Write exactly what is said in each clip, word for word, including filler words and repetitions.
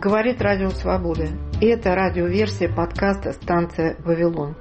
Говорит Радио Свобода. И это радиоверсия подкаста «Станция Вавилон».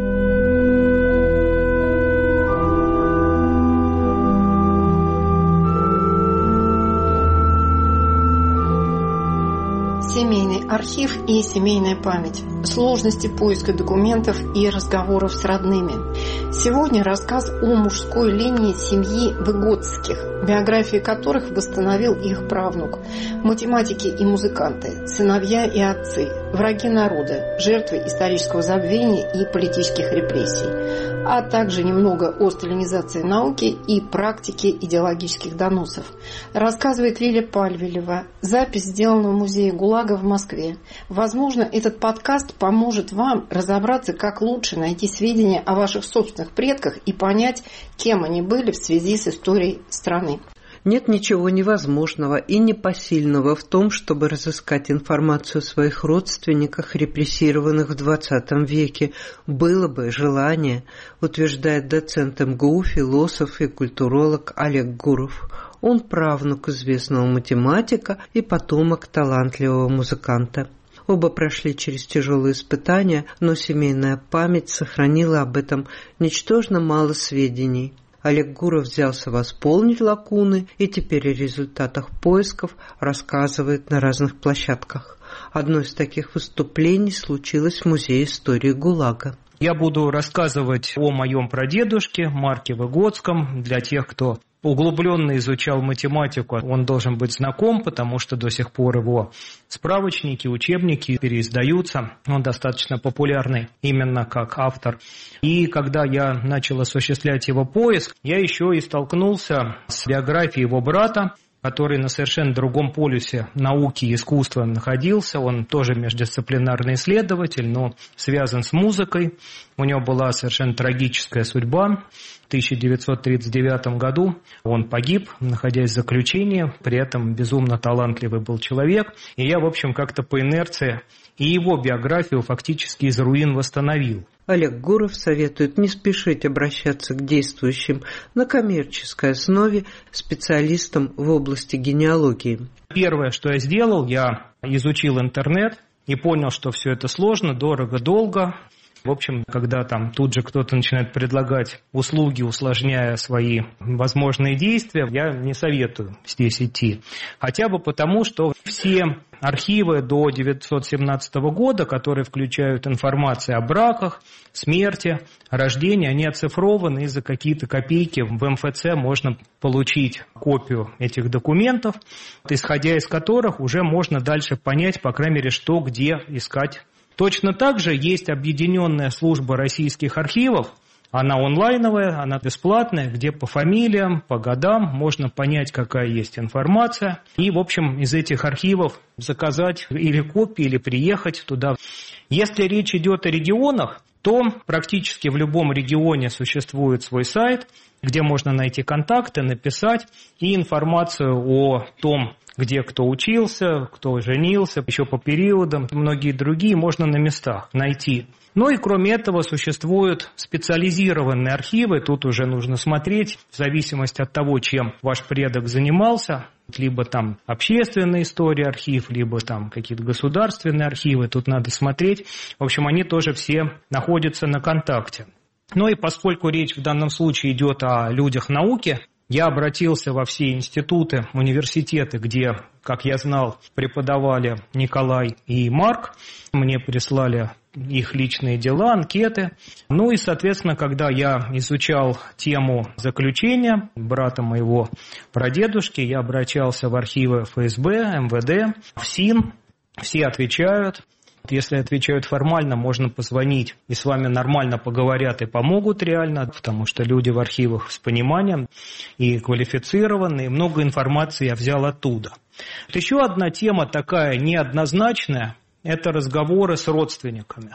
Семейный архив и семейная память. Сложности поиска документов и разговоров с родными. Сегодня рассказ о мужской линии семьи Выгодских, биографии которых восстановил их правнук. Математики и музыканты, сыновья и отцы, враги народа, жертвы исторического забвения и политических репрессий, а также немного о сталинизации науки и практике идеологических доносов. Рассказывает Лиля Пальвелева. Запись сделана в музее ГУЛАГа в Москве. Возможно, этот подкаст поможет вам разобраться, как лучше найти сведения о ваших собственных предках и понять, кем они были в связи с историей страны. Нет ничего невозможного и непосильного в том, чтобы разыскать информацию о своих родственниках, репрессированных в двадцатом веке. Было бы желание, утверждает доцент эм гэ у, философ и культуролог Олег Гуров. Он правнук известного математика и потомок талантливого музыканта. Оба прошли через тяжелые испытания, но семейная память сохранила об этом ничтожно мало сведений. Олег Гуров взялся восполнить лакуны и теперь о результатах поисков рассказывает на разных площадках. Одно из таких выступлений случилось в Музее истории ГУЛАГа. Я буду рассказывать о моем прадедушке Марке Выгодском. Для тех, кто углубленно изучал математику, он должен быть знаком, потому что до сих пор его справочники, учебники переиздаются. Он достаточно популярный именно как автор. И когда я начал осуществлять его поиск, я еще и столкнулся с биографией его брата, который на совершенно другом полюсе науки и искусства находился. Он тоже междисциплинарный исследователь, но связан с музыкой. У него была совершенно трагическая судьба. В тысяча девятьсот тридцать девятом году он погиб, находясь в заключении. При этом безумно талантливый был человек. И я, в общем, как-то по инерции и его биографию фактически из руин восстановил. Олег Гуров советует не спешить обращаться к действующим на коммерческой основе специалистам в области генеалогии. Первое, что я сделал, я изучил интернет и понял, что все это сложно, дорого, долго. В общем, когда там тут же кто-то начинает предлагать услуги, усложняя свои возможные действия, я не советую здесь идти. Хотя бы потому, что все архивы до девятьсот семнадцатого года, которые включают информацию о браках, смерти, рождении, они оцифрованы, и за какие-то копейки в эм эф цэ можно получить копию этих документов, исходя из которых уже можно дальше понять, по крайней мере, что где искать. Точно так же есть объединенная служба российских архивов. Она онлайновая, она бесплатная, где по фамилиям, по годам можно понять, какая есть информация. И, в общем, из этих архивов заказать или копии, или приехать туда. Если речь идет о регионах, то практически в любом регионе существует свой сайт, где можно найти контакты, написать и информацию о том, где кто учился, кто женился, еще по периодам, многие другие можно на местах найти. Ну и кроме этого существуют специализированные архивы, тут уже нужно смотреть в зависимости от того, чем ваш предок занимался, либо там общественная история архив, либо там какие-то государственные архивы, тут надо смотреть. В общем, они тоже все находятся на контакте. Ну и поскольку речь в данном случае идет о людях науки, я обратился во все институты, университеты, где, как я знал, преподавали Николай и Марк. Мне прислали их личные дела, анкеты. Ну и, соответственно, когда я изучал тему заключения брата моего прадедушки, я обращался в архивы эф эс бэ, эм вэ дэ, в СИН. Все отвечают. Если отвечают формально, можно позвонить, и с вами нормально поговорят и помогут реально, потому что люди в архивах с пониманием и квалифицированы, и много информации я взял оттуда. Еще одна тема такая неоднозначная – это разговоры с родственниками.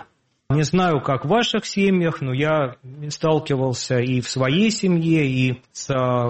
Не знаю, как в ваших семьях, но я сталкивался и в своей семье, и с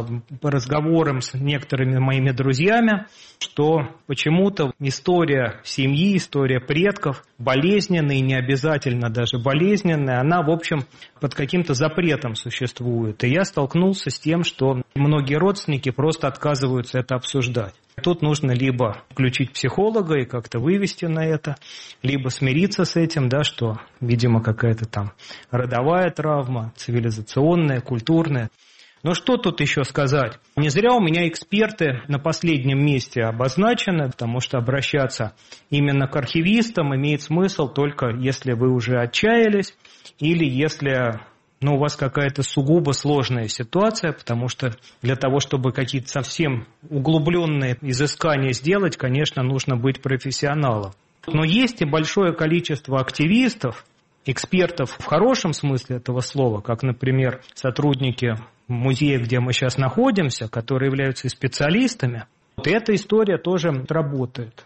разговором с некоторыми моими друзьями, что почему-то история семьи, история предков, болезненная и не обязательно даже болезненная, она, в общем, под каким-то запретом существует. И я столкнулся с тем, что многие родственники просто отказываются это обсуждать. Тут нужно либо включить психолога и как-то вывести на это, либо смириться с этим, да, что, видимо, какая-то там родовая травма, цивилизационная, культурная. Но что тут еще сказать? Не зря у меня эксперты на последнем месте обозначены, потому что обращаться именно к архивистам имеет смысл только если вы уже отчаялись или если... но у вас какая-то сугубо сложная ситуация, потому что для того, чтобы какие-то совсем углубленные изыскания сделать, конечно, нужно быть профессионалом. Но есть и большое количество активистов, экспертов в хорошем смысле этого слова, как, например, сотрудники музея, где мы сейчас находимся, которые являются специалистами. Вот эта история тоже работает.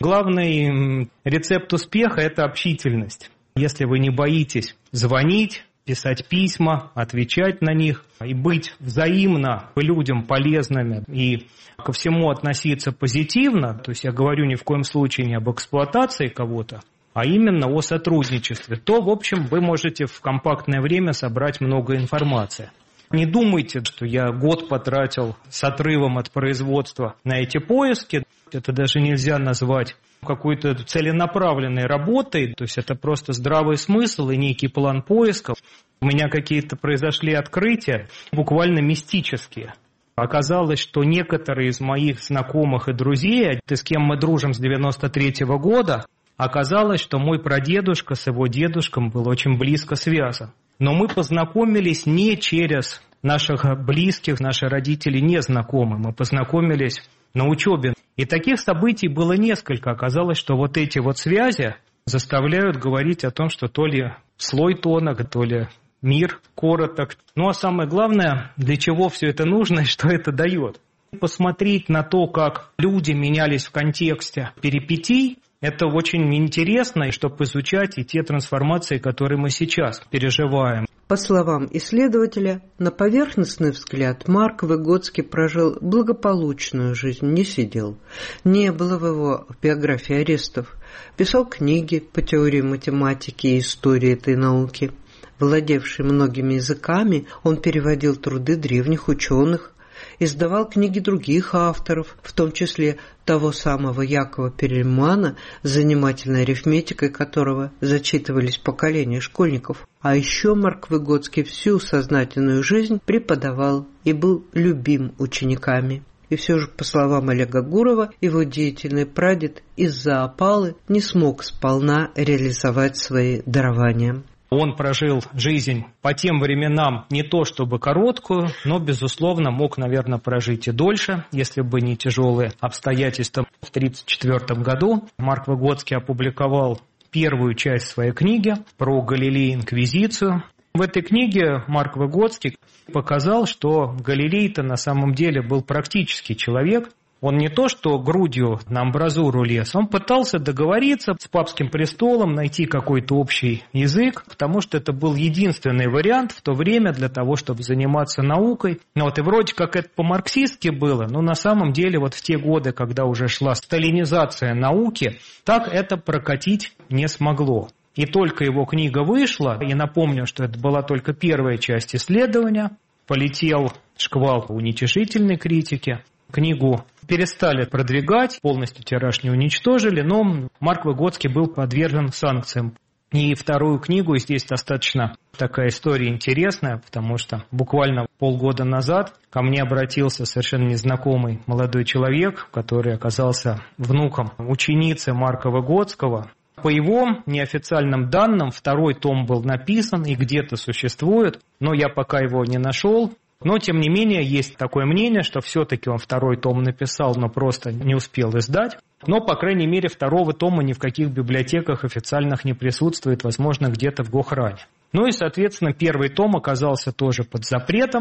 Главный рецепт успеха – это общительность. Если вы не боитесь звонить, писать письма, отвечать на них и быть взаимно людям полезными и ко всему относиться позитивно, то есть я говорю ни в коем случае не об эксплуатации кого-то, а именно о сотрудничестве, то, в общем, вы можете в компактное время собрать много информации. Не думайте, что я год потратил с отрывом от производства на эти поиски. Это даже нельзя назвать какой-то целенаправленной работой, то есть это просто здравый смысл и некий план поиска. У меня какие-то произошли открытия, буквально мистические. Оказалось, что некоторые из моих знакомых и друзей, с кем мы дружим с девяносто третьего года, оказалось, что мой прадедушка с его дедушком был очень близко связан. Но мы познакомились не через наших близких, наши родители не знакомы, мы познакомились на учебе. И таких событий было несколько. Оказалось, что вот эти вот связи заставляют говорить о том, что то ли слой тонок, то ли мир короток. Ну а самое главное, для чего все это нужно и что это дает. Посмотреть на то, как люди менялись в контексте перипетий, это очень интересно, чтобы изучать и те трансформации, которые мы сейчас переживаем. По словам исследователя, на поверхностный взгляд Марк Выгодский прожил благополучную жизнь, не сидел. Не было в его биографии арестов. Писал книги по теории математики и истории этой науки. Владевший многими языками, он переводил труды древних ученых, издавал книги других авторов, в том числе того самого Якова Перельмана, с занимательной арифметикой которого зачитывались поколения школьников. А еще Марк Выгодский всю сознательную жизнь преподавал и был любим учениками. И все же, по словам Олега Гурова, его деятельный прадед из-за опалы не смог сполна реализовать свои дарования. Он прожил жизнь по тем временам не то чтобы короткую, но, безусловно, мог, наверное, прожить и дольше, если бы не тяжелые обстоятельства. В тысяча девятьсот тридцать четвёртом году Марк Выгодский опубликовал первую часть своей книги про Галилей и Инквизицию. В этой книге Марк Выгодский показал, что Галилей-то на самом деле был практический человек. Он не то что грудью на амбразуру лез, он пытался договориться с папским престолом, найти какой-то общий язык, потому что это был единственный вариант в то время для того, чтобы заниматься наукой. Ну вот и вроде как это по-марксистски было, но на самом деле вот в те годы, когда уже шла сталинизация науки, так это прокатить не смогло. И только его книга вышла, и напомню, что это была только первая часть исследования, полетел шквал уничижительной критики. Книгу перестали продвигать, полностью тираж не уничтожили, но Марк Выгодский был подвержен санкциям. И вторую книгу, здесь достаточно такая история интересная, потому что буквально полгода назад ко мне обратился совершенно незнакомый молодой человек, который оказался внуком ученицы Марка Выгодского. По его неофициальным данным, второй том был написан и где-то существует, но я пока его не нашел. Но, тем не менее, есть такое мнение, что все-таки он второй том написал, но просто не успел издать. Но, по крайней мере, второго тома ни в каких библиотеках официальных не присутствует, возможно, где-то в Гохране. Ну и, соответственно, первый том оказался тоже под запретом.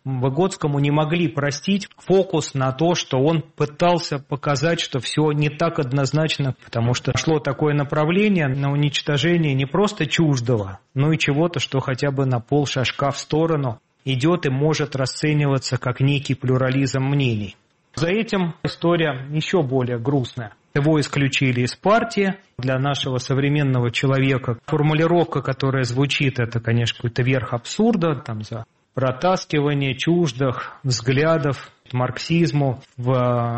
Выгодскому не могли простить фокус на то, что он пытался показать, что все не так однозначно, потому что шло такое направление на уничтожение не просто чуждого, но и чего-то, что хотя бы на полшажка в сторону идет и может расцениваться как некий плюрализм мнений. За этим история еще более грустная. Его исключили из партии. Для нашего современного человека формулировка, которая звучит, это, конечно, какой-то верх абсурда, там, за протаскивание чуждых взглядов к марксизму в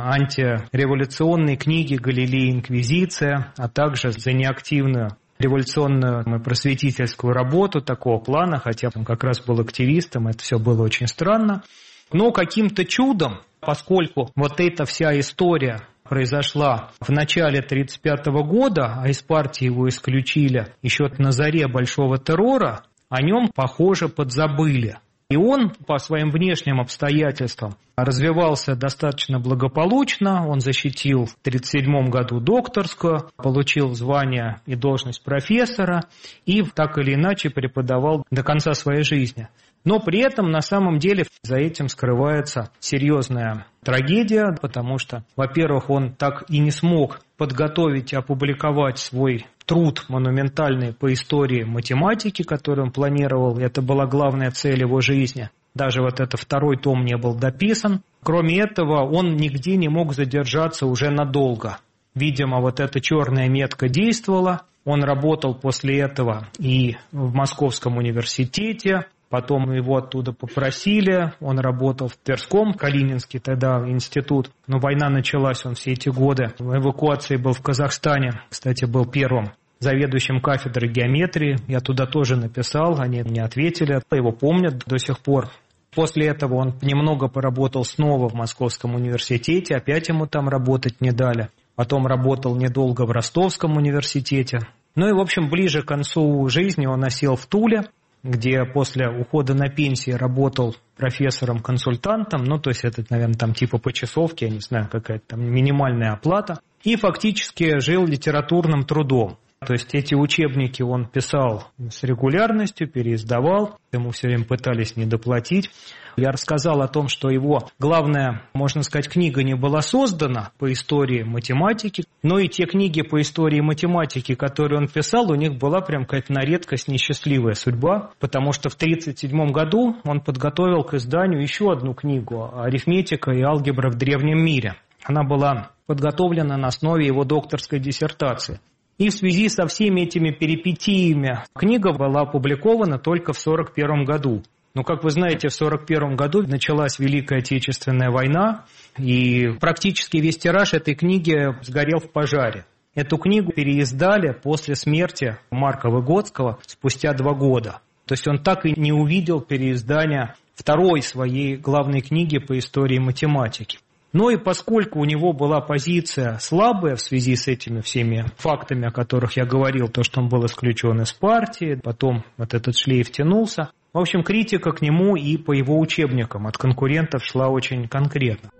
антиреволюционной книге «Галилея Инквизиция», а также за неактивную революционную и просветительскую работу такого плана, хотя он как раз был активистом, это все было очень странно. Но каким-то чудом, поскольку вот эта вся история произошла в начале тысяча девятьсот тридцать пятого года, а из партии его исключили еще на заре большого террора, о нем, похоже, подзабыли. И он по своим внешним обстоятельствам развивался достаточно благополучно. Он защитил в тысяча девятьсот тридцать седьмом году докторскую, получил звание и должность профессора и так или иначе преподавал до конца своей жизни. Но при этом на самом деле за этим скрывается серьезная трагедия, потому что, во-первых, он так и не смог подготовить и опубликовать свой труд монументальный по истории математики, который он планировал. Это была главная цель его жизни. Даже вот этот второй том не был дописан. Кроме этого, он нигде не мог задержаться уже надолго. Видимо, вот эта черная метка действовала. Он работал после этого и в Московском университете. Потом его оттуда попросили, он работал в Тверском, Калининский тогда институт, но война началась, он все эти годы в эвакуации был в Казахстане, кстати, был первым заведующим кафедрой геометрии, я туда тоже написал, они не ответили, его помнят до сих пор. После этого он немного поработал снова в Московском университете, опять ему там работать не дали, потом работал недолго в Ростовском университете. Ну и, в общем, ближе к концу жизни он осел в Туле, где после ухода на пенсию работал профессором-консультантом, ну, то есть это, наверное, там типа почасовки, я не знаю, какая-то там минимальная оплата, и фактически жил литературным трудом. То есть эти учебники он писал с регулярностью, переиздавал, ему все время пытались недоплатить. Я рассказал о том, что его главная, можно сказать, книга не была создана по истории математики, но и те книги по истории математики, которые он писал, у них была прям какая-то на редкость несчастливая судьба, потому что в тысяча девятьсот тридцать седьмом году он подготовил к изданию еще одну книгу «Арифметика и алгебра в древнем мире». Она была подготовлена на основе его докторской диссертации. И в связи со всеми этими перипетиями книга была опубликована только в сорок первом году. Но, как вы знаете, в сорок первом году началась Великая Отечественная война, и практически весь тираж этой книги сгорел в пожаре. Эту книгу переиздали после смерти Марка Выгодского спустя два года. То есть он так и не увидел переиздания второй своей главной книги по истории математики. Но и поскольку у него была позиция слабая в связи с этими всеми фактами, о которых я говорил, то, что он был исключен из партии, потом вот этот шлейф тянулся, в общем, критика к нему и по его учебникам от конкурентов шла очень конкретно.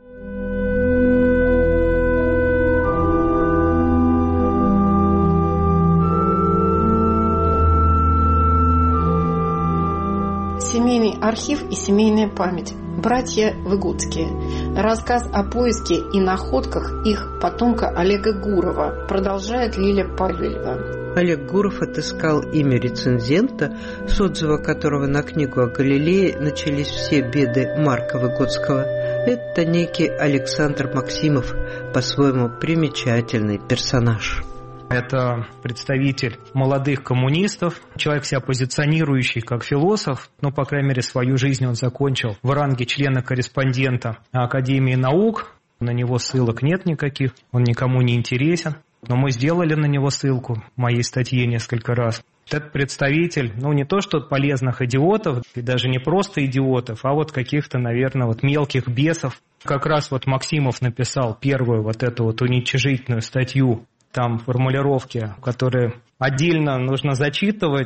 Семейный архив и семейная память. Братья Выгодские. Рассказ о поиске и находках их потомка Олега Гурова. Продолжает Лиля Павелева. Олег Гуров отыскал имя рецензента, с отзыва которого на книгу о Галилее начались все беды Марка Выгодского. Это некий Александр Максимов, по-своему примечательный персонаж. Это представитель молодых коммунистов, человек, себя позиционирующий как философ, ну, по крайней мере, свою жизнь он закончил в ранге члена-корреспондента Академии наук. На него ссылок нет никаких, он никому не интересен. Но мы сделали на него ссылку в моей статье несколько раз. Этот представитель, ну, не то что полезных идиотов, и даже не просто идиотов, а вот каких-то, наверное, вот мелких бесов. Как раз вот Максимов написал первую вот эту вот уничижительную статью, там формулировки, которые отдельно нужно зачитывать.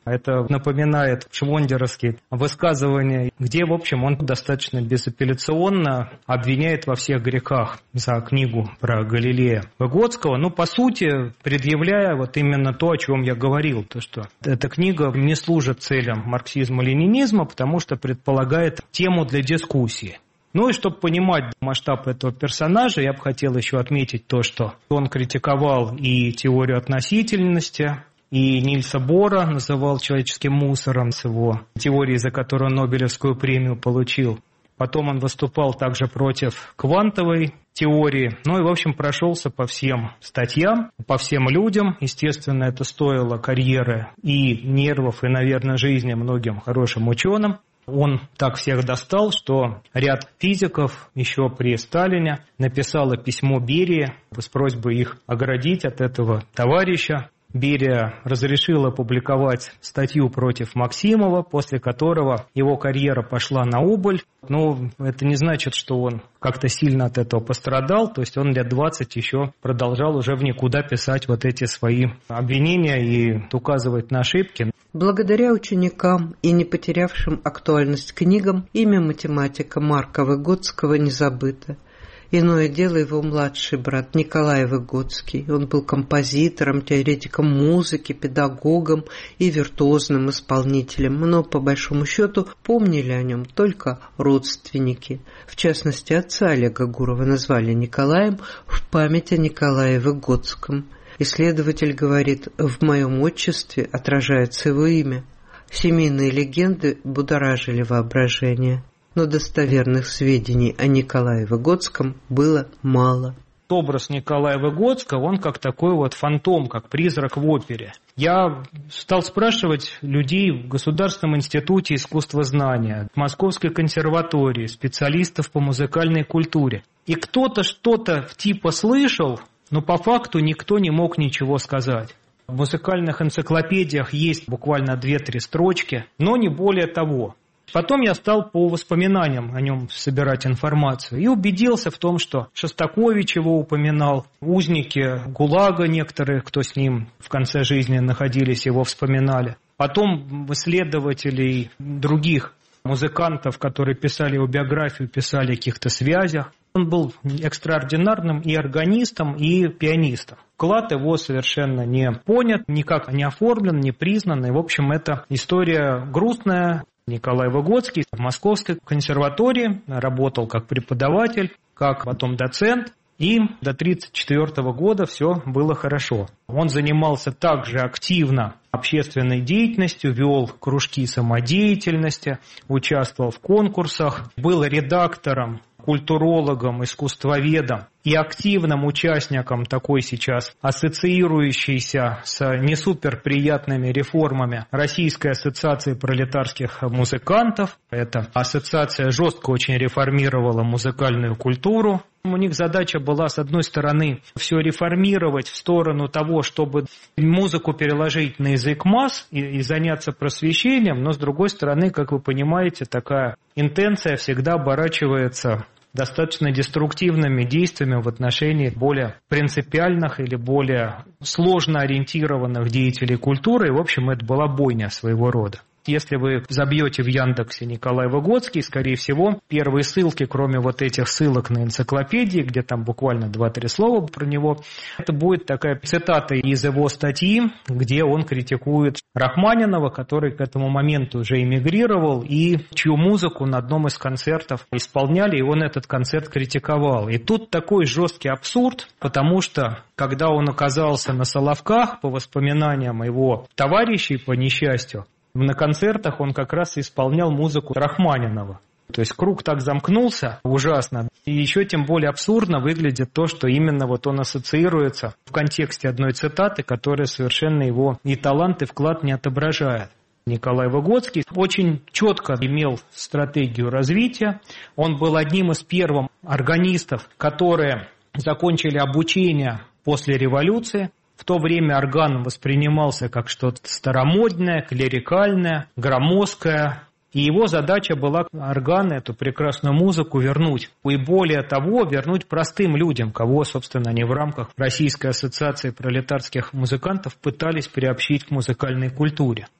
Это напоминает швондеровские высказывания, где, в общем, он достаточно безапелляционно обвиняет во всех грехах за книгу про Галилея Выгодского, ну, по сути, предъявляя вот именно то, о чем я говорил, то, что эта книга не служит целям марксизма-ленинизма, потому что предполагает тему для дискуссии. Ну и чтобы понимать масштаб этого персонажа, я бы хотел еще отметить то, что он критиковал и теорию относительности, и Нильса Бора называл человеческим мусором с его теорией, за которую Нобелевскую премию получил. Потом он выступал также против квантовой теории. Ну и, в общем, прошелся по всем статьям, по всем людям. Естественно, это стоило карьеры и нервов, и, наверное, жизни многим хорошим ученым. Он так всех достал, что ряд физиков еще при Сталине написало письмо Берии с просьбой их оградить от этого товарища. Берия разрешил опубликовать статью против Максимова, после которого его карьера пошла на убыль. Но это не значит, что он как-то сильно от этого пострадал. То есть он лет двадцать еще продолжал уже в никуда писать вот эти свои обвинения и указывать на ошибки. Благодаря ученикам и не потерявшим актуальность книгам, имя математика Марка Выгодского не забыто. Иное дело его младший брат Николай Выгодский. Он был композитором, теоретиком музыки, педагогом и виртуозным исполнителем, но, по большому счету, помнили о нем только родственники. В частности, отца Олега Гурова назвали Николаем в память о Николае Выгодском. Исследователь говорит, в моем отчестве отражается его имя. Семейные легенды будоражили воображение, но достоверных сведений о Николае Выгодском было мало. Образ Николая Выгодского, он как такой вот фантом, как призрак в опере. Я стал спрашивать людей в Государственном институте искусствознания, в Московской консерватории, специалистов по музыкальной культуре. И кто-то что-то типа слышал, но по факту никто не мог ничего сказать. В музыкальных энциклопедиях есть буквально две-три строчки, но не более того. Потом я стал по воспоминаниям о нем собирать информацию и убедился в том, что Шостакович его упоминал, узники ГУЛАГа некоторые, кто с ним в конце жизни находились, его вспоминали. Потом исследователей других музыкантов, которые писали его биографию, писали о каких-то связях. Он был экстраординарным и органистом, и пианистом. Вклад его совершенно не понят, никак не оформлен, не признан. И, в общем, это история грустная. Николай Выгодский в Московской консерватории работал как преподаватель, как потом доцент. И до тридцать четвёртого года все было хорошо. Он занимался также активно общественной деятельностью, вел кружки самодеятельности, участвовал в конкурсах, был редактором, культурологом, искусствоведом и активным участником такой сейчас ассоциирующейся с не суперприятными реформами Российской ассоциации пролетарских музыкантов. Эта ассоциация жестко очень реформировала музыкальную культуру. У них задача была, с одной стороны, все реформировать в сторону того, чтобы музыку переложить на язык масс и, и заняться просвещением, но, с другой стороны, как вы понимаете, такая интенция всегда оборачивается достаточно деструктивными действиями в отношении более принципиальных или более сложно ориентированных деятелей культуры. И, в общем, это была бойня своего рода. Если вы забьете в Яндексе Николай Выгодский, скорее всего, первые ссылки, кроме вот этих ссылок на энциклопедии, где там буквально два-три слова про него, это будет такая цитата из его статьи, где он критикует Рахманинова, который к этому моменту уже эмигрировал и чью музыку на одном из концертов исполняли, и он этот концерт критиковал. И тут такой жесткий абсурд, потому что когда он оказался на Соловках, по воспоминаниям его товарищей по несчастью, на концертах он как раз исполнял музыку Рахманинова. То есть круг так замкнулся ужасно. И еще тем более абсурдно выглядит то, что именно вот он ассоциируется в контексте одной цитаты, которая совершенно его и талант, и вклад не отображает. Николай Выгодский очень четко имел стратегию развития. Он был одним из первых органистов, которые закончили обучение после революции. В то время орган воспринимался как что-то старомодное, клерикальное, громоздкое. И его задача была орган, эту прекрасную музыку, вернуть. И более того, вернуть простым людям, кого, собственно, они в рамках Российской ассоциации пролетарских музыкантов пытались приобщить к музыкальной культуре.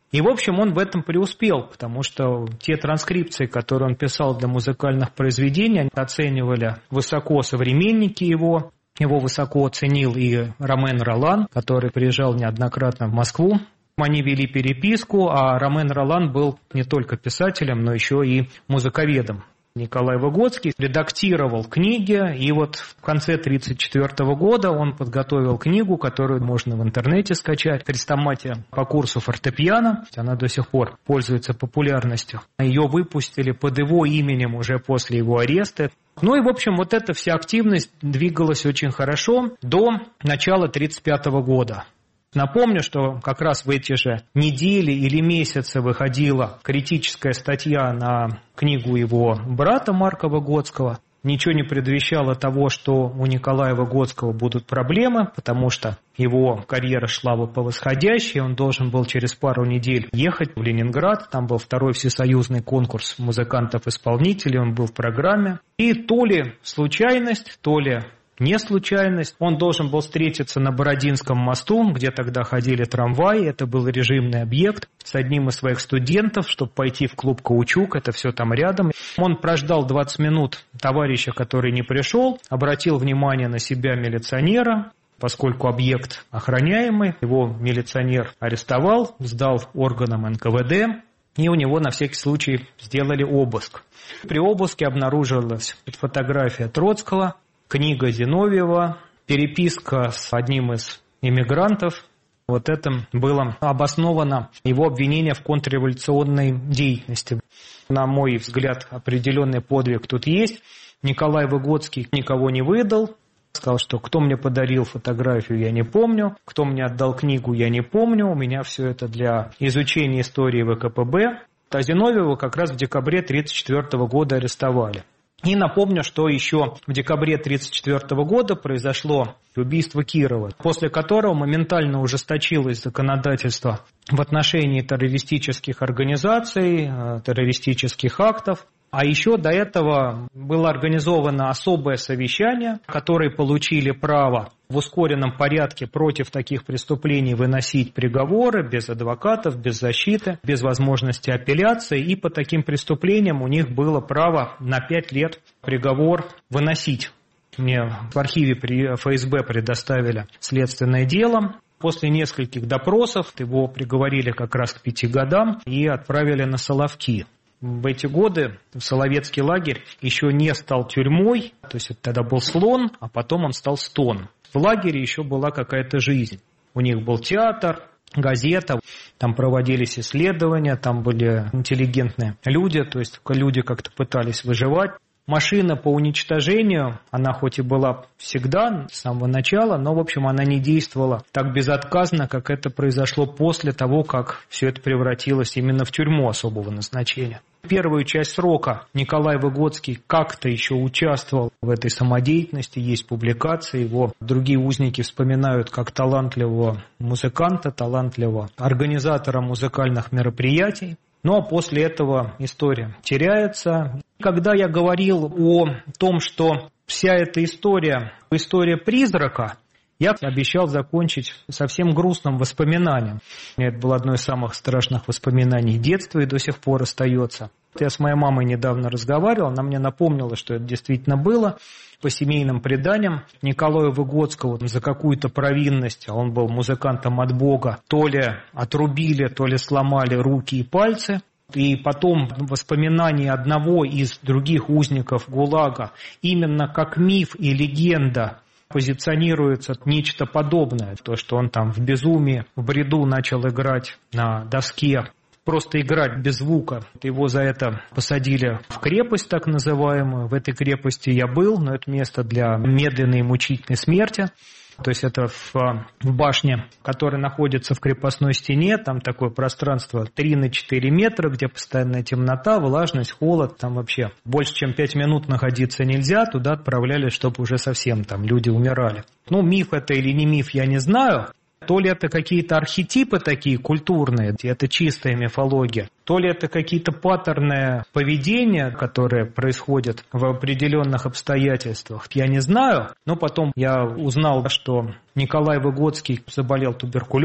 И, в общем, он в этом преуспел, потому что те транскрипции, которые он писал для музыкальных произведений, оценивали высоко современники его. Его высоко оценил и Ромен Ролан, который приезжал неоднократно в Москву. Они вели переписку, а Ромен Ролан был не только писателем, но еще и музыковедом. Николай Выгодский редактировал книги, и вот в конце тысяча девятьсот тридцать четвёртого года он подготовил книгу, которую можно в интернете скачать, «Хрестоматия по курсу фортепиано». Она до сих пор пользуется популярностью. Ее выпустили под его именем уже после его ареста. Ну и, в общем, вот эта вся активность двигалась очень хорошо до начала тысяча девятьсот тридцать пятого года. Напомню, что как раз в эти же недели или месяцы выходила критическая статья на книгу его брата Марка Выгодского. Ничего не предвещало того, что у Николая Выгодского будут проблемы, потому что его карьера шла по восходящей, он должен был через пару недель ехать в Ленинград, там был второй всесоюзный конкурс музыкантов-исполнителей, он был в программе. И то ли случайность, то ли не случайность. Он должен был встретиться на Бородинском мосту, где тогда ходили трамваи. Это был режимный объект с одним из своих студентов, чтобы пойти в клуб «Каучук». Это все там рядом. Он прождал двадцать минут товарища, который не пришел, обратил внимание на себя милиционера. Поскольку объект охраняемый, его милиционер арестовал, сдал органам эн ка вэ дэ. И у него на всякий случай сделали обыск. При обыске обнаружилась фотография Троцкого, книга Зиновьева, переписка с одним из иммигрантов. Вот это было обосновано его обвинение в контрреволюционной деятельности. На мой взгляд, определенный подвиг тут есть. Николай Выгодский никого не выдал. Сказал, что кто мне подарил фотографию, я не помню. Кто мне отдал книгу, я не помню. У меня все это для изучения истории вэ ка пэ бэ. А Зиновьева как раз в декабре тысяча девятьсот тридцать четвёртого года арестовали. И напомню, что еще в декабре тысяча девятьсот тридцать четвёртого года произошло убийство Кирова, после которого моментально ужесточилось законодательство в отношении террористических организаций, террористических актов. А еще до этого было организовано особое совещание, которые получили право в ускоренном порядке против таких преступлений выносить приговоры без адвокатов, без защиты, без возможности апелляции. И по таким преступлениям у них было право на пять лет приговор выносить. Мне в архиве при эф эс бэ предоставили следственное дело. После нескольких допросов его приговорили как раз к пяти годам и отправили на Соловки. В эти годы Соловецкий лагерь еще не стал тюрьмой, то есть это тогда был Слон, а потом он стал Стон. В лагере еще была какая-то жизнь. У них был театр, газета, там проводились исследования, там были интеллигентные люди, то есть люди как-то пытались выживать. Машина по уничтожению, она хоть и была всегда, с самого начала, но, в общем, она не действовала так безотказно, как это произошло после того, как все это превратилось именно в тюрьму особого назначения. Первую часть срока Николай Выгодский как-то еще участвовал в этой самодеятельности, есть публикации его. Другие узники вспоминают как талантливого музыканта, талантливого организатора музыкальных мероприятий. Ну а после этого история теряется. Когда я говорил о том, что вся эта история, история призрака, я обещал закончить совсем грустным воспоминанием. Это было одно из самых страшных воспоминаний детства и до сих пор остается. Я с моей мамой недавно разговаривал, она мне напомнила, что это действительно было. По семейным преданиям Николаю Выгодскому за какую-то провинность, а он был музыкантом от Бога, то ли отрубили, то ли сломали руки и пальцы. И потом воспоминания одного из других узников ГУЛАГа именно как миф и легенда позиционируется нечто подобное. То, что он там в безумии, в бреду начал играть на доске, просто играть без звука. Его за это посадили в крепость так называемую. В этой крепости я был, но это место для медленной и мучительной смерти. То есть это в, в башне, которая находится в крепостной стене, там такое пространство три на четыре метра, где постоянная темнота, влажность, холод, там вообще больше чем пять минут находиться нельзя, туда отправляли, чтобы уже совсем там люди умирали. Ну, миф это или не миф, я не знаю. То ли это какие-то архетипы такие культурные, это чистая мифология, то ли это какие-то паттерны поведения, которые происходят в определенных обстоятельствах, я не знаю. Но потом я узнал, что Николай Выгодский заболел туберкулезом.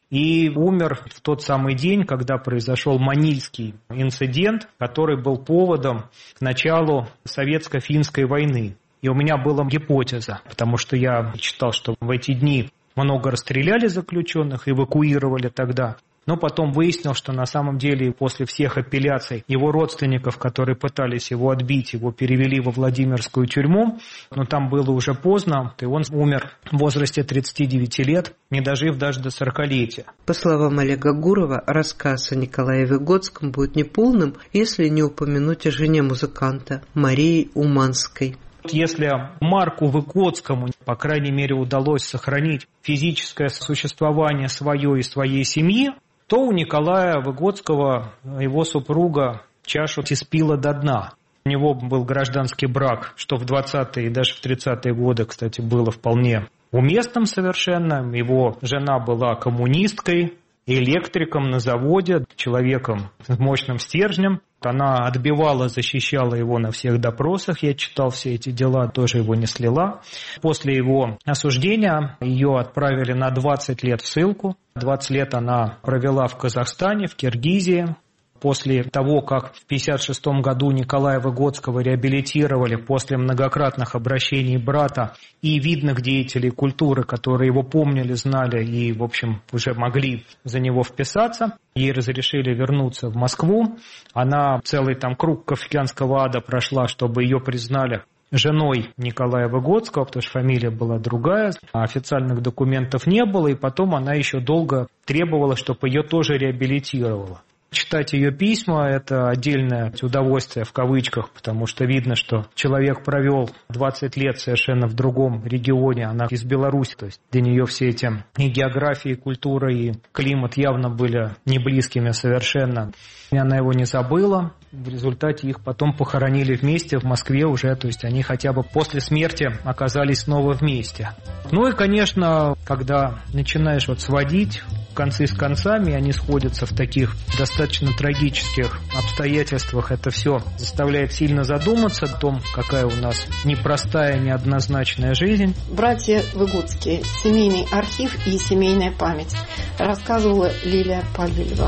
и умер в тот самый день, когда произошел Манильский инцидент, который был поводом к началу советско-финской войны. И у меня была гипотеза, потому что я читал, что в эти дни много расстреляли заключенных, эвакуировали тогда. Но потом выяснил, что на самом деле после всех апелляций его родственников, которые пытались его отбить, его перевели во Владимирскую тюрьму, но там было уже поздно, и он умер в возрасте тридцати девяти лет, не дожив даже до сорокалетия. По словам Олега Гурова, рассказ о Николае Выгодском будет неполным, если не упомянуть о жене музыканта Марии Уманской. Если Марку Выгодскому, по крайней мере, удалось сохранить физическое существование свое и своей семьи, то у Николая Выгодского, его супруга, чашу испила до дна. У него был гражданский брак, что в двадцатые и даже в тридцатые годы, кстати, было вполне уместным совершенно. Его жена была коммунисткой, электриком на заводе, человеком с мощным стержнем. Она отбивала, защищала его на всех допросах. Я читал все эти дела, тоже его не слила. После его осуждения ее отправили на двадцать лет в ссылку. двадцать лет она провела в Казахстане, в Киргизии. После того, как в пятьдесят шестом году Николая Выгодского реабилитировали после многократных обращений брата и видных деятелей культуры, которые его помнили, знали и, в общем, уже могли за него вписаться, ей разрешили вернуться в Москву. Она целый там круг кафкианского ада прошла, чтобы ее признали женой Николая Выгодского, потому что фамилия была другая, а официальных документов не было, и потом она еще долго требовала, чтобы ее тоже реабилитировала. Читать ее письма – это отдельное удовольствие в кавычках, потому что видно, что человек провел двадцать лет совершенно в другом регионе, она из Беларуси, то есть для нее все эти и география, и культура, и климат явно были не близкими совершенно. И она его не забыла, в результате их потом похоронили вместе в Москве уже, то есть они хотя бы после смерти оказались снова вместе. Ну и, конечно, когда начинаешь вот сводить концы с концами, они сходятся в таких достаточно трагических обстоятельствах. Это все заставляет сильно задуматься о том, какая у нас непростая, неоднозначная жизнь. Братья Выгодские. Семейный архив и семейная память. Рассказывала Лилия Павлова.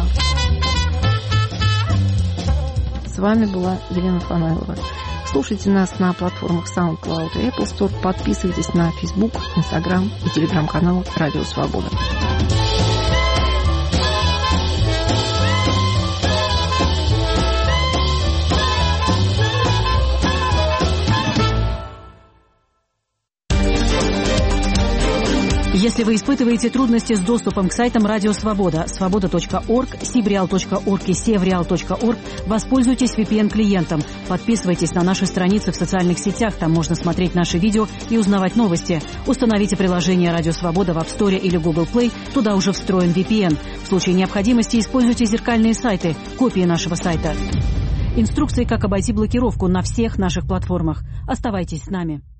С вами была Елена Фанайлова. Слушайте нас на платформах SoundCloud и Apple Store. Подписывайтесь на Facebook, Instagram и телеграм-канал Радио Свобода. Если вы испытываете трудности с доступом к сайтам Радио Свобода, свобода точка орг, сибреал точка орг и севреал точка орг, воспользуйтесь ви пи эн-клиентом. Подписывайтесь на наши страницы в социальных сетях, там можно смотреть наши видео и узнавать новости. Установите приложение Радио Свобода в App Store или Google Play, туда уже встроен ви пи эн. В случае необходимости используйте зеркальные сайты, копии нашего сайта. Инструкции, как обойти блокировку на всех наших платформах. Оставайтесь с нами.